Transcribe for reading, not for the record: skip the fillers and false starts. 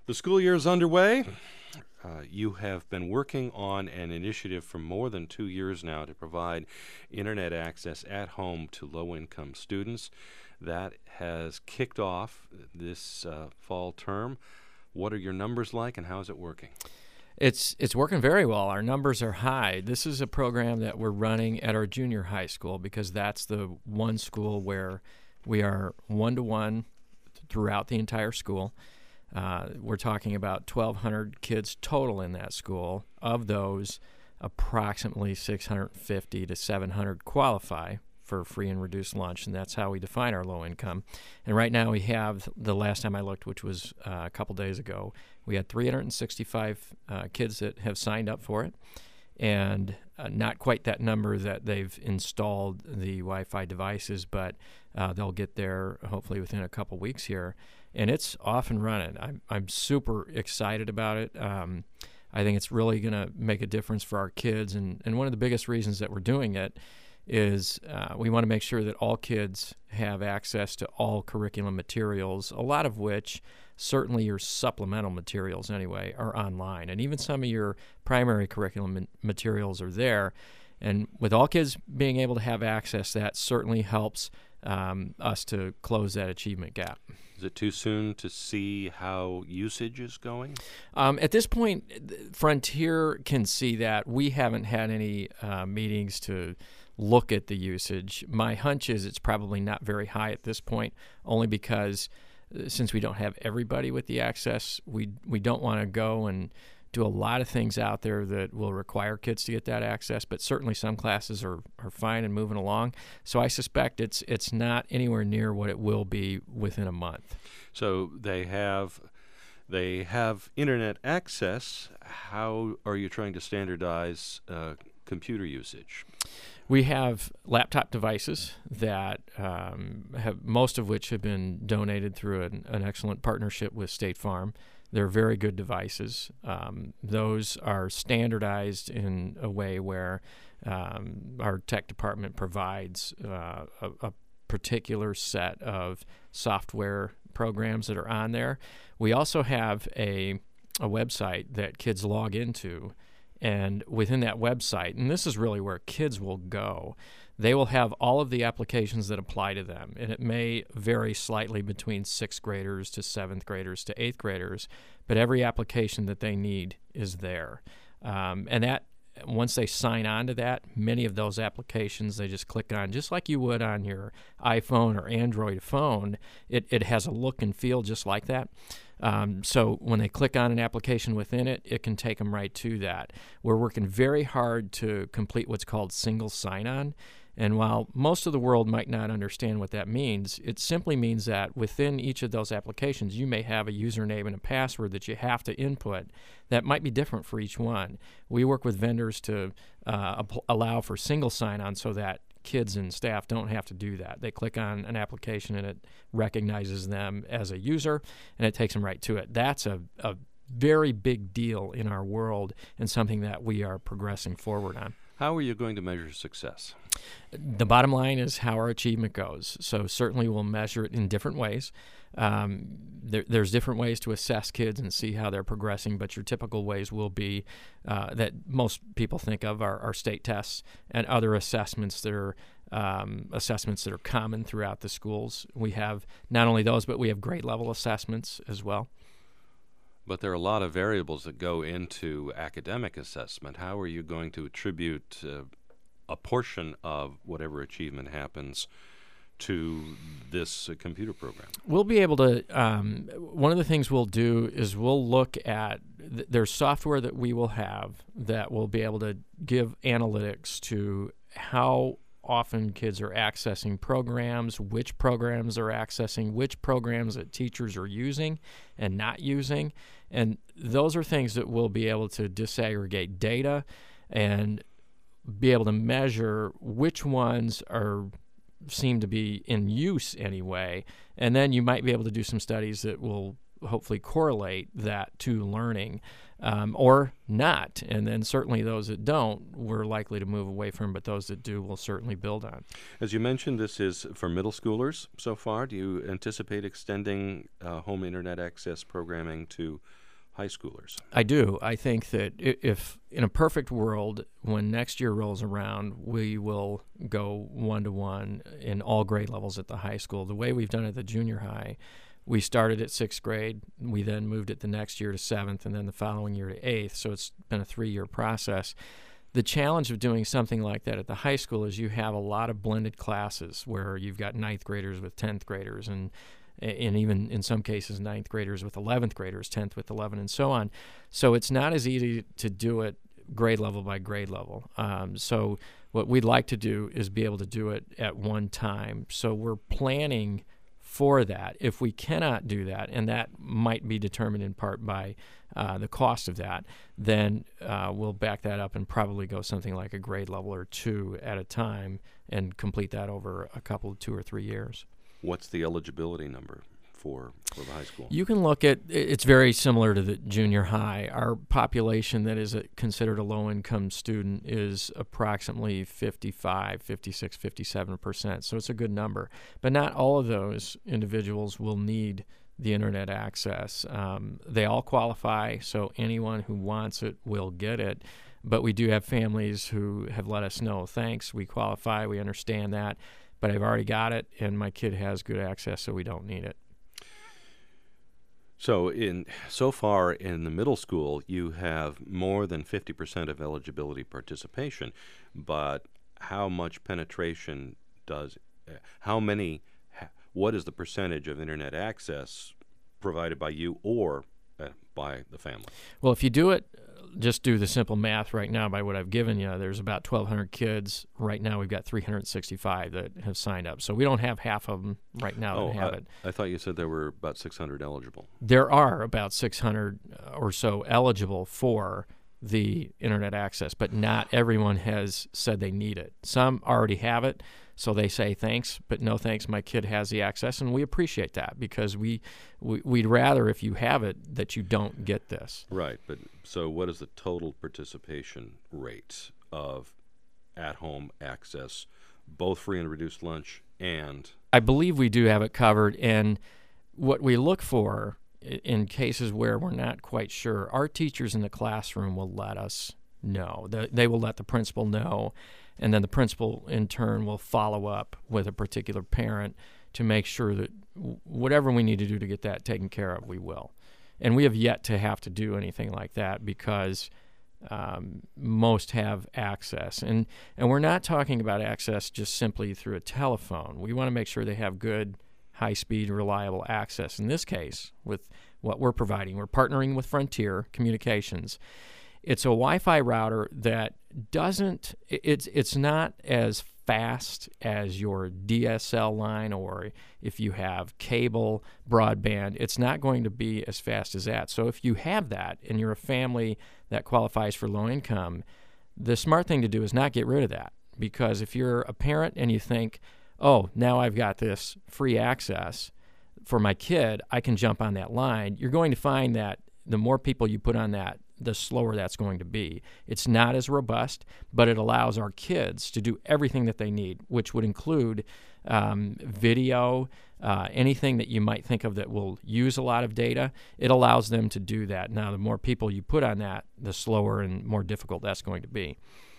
The school year is underway. You have been working on an initiative for more than 2 years now to provide internet access at home to low-income students. That has kicked off this fall term. What are your numbers like, and how is it working? It's working very well. Our numbers are high. This is a program that we're running at our junior high school because that's the one school where we are one-to-one throughout the entire school. We're talking about 1,200 kids total in that school. Of those, approximately 650 to 700 qualify for free and reduced lunch, and that's how we define our low income. And right now we have, the last time I looked, which was a couple days ago, we had 365 kids that have signed up for it, and not quite that number that they've installed the Wi-Fi devices, but they'll get there hopefully within a couple weeks here. And it's off and running. I'm super excited about it. I think it's really going to make a difference for our kids. And one of the biggest reasons that we're doing it is we want to make sure that all kids have access to all curriculum materials, a lot of which, certainly your supplemental materials anyway, are online. And even some of your primary curriculum materials are there. And with all kids being able to have access, that certainly helps us to close that achievement gap. Is it too soon to see how usage is going? At this point, Frontier can see that. We haven't had any meetings to look at the usage. My hunch is it's probably not very high at this point, only because since we don't have everybody with the access, we don't want to go and do a lot of things out there that will require kids to get that access, but certainly some classes are fine and moving along. So I suspect it's not anywhere near what it will be within a month. So they have internet access. How are you trying to standardize computer usage? We have laptop devices that have most of which have been donated through an excellent partnership with State Farm. They're very good devices. Those are standardized in a way where our tech department provides a particular set of software programs that are on there. We also have a website that kids log into, and within that website, and this is really where kids will go, they will have all of the applications that apply to them, and it may vary slightly between 6th graders to 7th graders to 8th graders, but every application that they need is there. And that, once they sign on to that, many of those applications they just click on, just like you would on your iPhone or Android phone. It has a look and feel just like that. So when they click on an application within it, it can take them right to that. We're working very hard to complete what's called single sign-on. And while most of the world might not understand what that means, it simply means that within each of those applications, you may have a username and a password that you have to input that might be different for each one. We work with vendors to allow for single sign-on so that kids and staff don't have to do that. They click on an application and it recognizes them as a user, and it takes them right to it. That's a very big deal in our world and something that we are progressing forward on. How are you going to measure success? The bottom line is how our achievement goes. So certainly we'll measure it in different ways. There's different ways to assess kids and see how they're progressing, but your typical ways will be that most people think of are state tests and other assessments that are common throughout the schools. We have not only those, but we have grade level assessments as well. But there are a lot of variables that go into academic assessment. How are you going to attribute a portion of whatever achievement happens to this computer program? We'll be able to, one of the things we'll do is we'll look at, there's software that we will have that will be able to give analytics to how often kids are accessing programs, which programs are accessing, which programs that teachers are using and not using. And those are things that we'll be able to disaggregate data and be able to measure which ones seem to be in use anyway. And then you might be able to do some studies that will hopefully correlate that to learning, or not. And then certainly those that don't, we're likely to move away from, but those that do, we'll certainly build on. As you mentioned, this is for middle schoolers so far. Do you anticipate extending home internet access programming to high schoolers? I do. I think that if in a perfect world, when next year rolls around, we will go one-to-one in all grade levels at the high school. The way we've done it at the junior high, we started at 6th grade. We then moved it the next year to 7th, and then the following year to 8th. So it's been a 3-year process. The challenge of doing something like that at the high school is you have a lot of blended classes where you've got 9th graders with 10th graders, and even in some cases 9th graders with 11th graders, 10th with 11, and so on. So it's not as easy to do it grade level by grade level. So what we'd like to do is be able to do it at one time. So we're planning for that. If we cannot do that, and that might be determined in part by the cost of that, then we'll back that up and probably go something like a grade level or 2 at a time and complete that over a couple of 2 or 3 years. What's the eligibility number for the high school? You can look at, it's very similar to the junior high. Our population that is considered a low-income student is approximately 55, 56, 57%. So it's a good number. But not all of those individuals will need the internet access. They all qualify, so anyone who wants it will get it. But we do have families who have let us know, thanks, we qualify, we understand that, but I've already got it, and my kid has good access, so we don't need it. So far in the middle school, you have more than 50% of eligibility participation, but how much penetration what is the percentage of internet access provided by you or by the family? Well, if you do it, just do the simple math right now by what I've given you. There's about 1,200 kids. Right now we've got 365 that have signed up. So we don't have half of them right now that have it. I thought you said there were about 600 eligible. There are about 600 or so eligible for the internet access, but not everyone has said they need it. Some already have it, so they say thanks, but no thanks, my kid has the access, and we appreciate that because we'd rather, if you have it, that you don't get this. Right, but so what is the total participation rate of at-home access, both free and reduced lunch and... I believe we do have it covered, and what we look for in cases where we're not quite sure, our teachers in the classroom will let us know. They will let the principal know, and then the principal in turn will follow up with a particular parent to make sure that whatever we need to do to get that taken care of, we will. And we have yet to have to do anything like that because most have access. And we're not talking about access just simply through a telephone. We want to make sure they have good, high-speed, reliable access. In this case, with what we're providing, we're partnering with Frontier Communications. It's a Wi-Fi router that it's not as fast as your DSL line, or if you have cable broadband, it's not going to be as fast as that. So if you have that and you're a family that qualifies for low income, the smart thing to do is not get rid of that, because if you're a parent and you think, oh, now I've got this free access for my kid, I can jump on that line, you're going to find that the more people you put on that, the slower that's going to be. It's not as robust, but it allows our kids to do everything that they need, which would include video, anything that you might think of that will use a lot of data. It allows them to do that. Now, the more people you put on that, the slower and more difficult that's going to be.